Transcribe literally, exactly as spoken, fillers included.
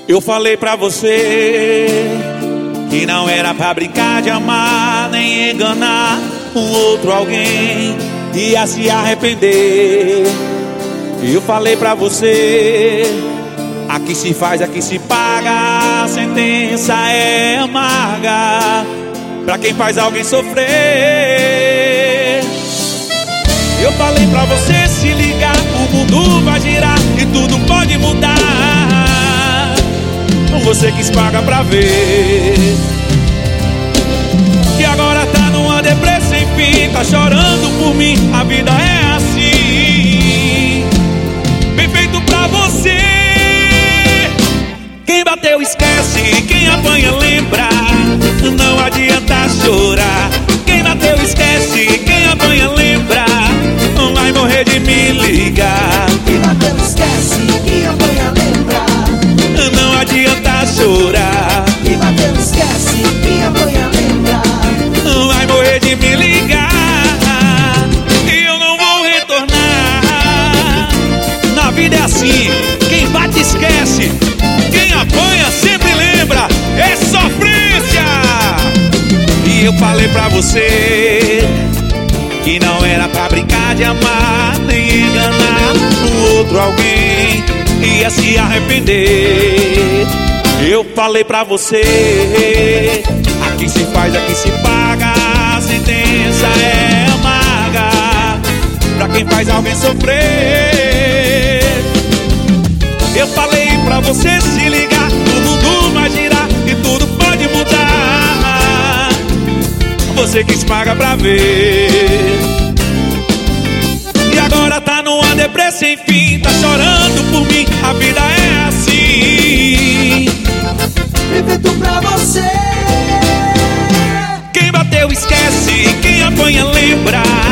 Eu falei pra você que não era pra brincar de amar, nem enganar um outro alguém, ia se arrepender. Eu falei pra você, aqui se faz, aqui se paga, a sentença é amarga pra quem faz alguém sofrer. Eu falei pra você se ligar, o mundo vai girar e tudo pode mudar. Você quis pagar pra ver que agora tá numa depressão sem fim, tá chorando por mim, a vida é assim. Bem feito pra você. Quem bateu esquece, quem apanha lembra, não adianta chorar. Quem bateu esquece, quem apanha lembra, não vai morrer de me ligar. Quem bateu esquece, quem apanha lembra, não adianta chorar. quem bateu esquece, quem apanha lembra, não vai morrer de me ligar. E eu não vou retornar. Na vida é assim, quem bate esquece, quem apanha sempre lembra. É sofrência. E eu falei pra você que não era pra brincar de amar, nem enganar o outro alguém, ia se arrepender. Eu falei pra você, aqui se faz, aqui se paga, a sentença é amarga pra quem faz alguém sofrer. Eu falei pra você se ligar, o mundo vai girar e tudo pode mudar. Você quis pagar pra ver e agora tá numa depressão sem fim, tá chorando por mim, a vida é assim. bem feito pra você. Quem bateu esquece, quem apanha lembra,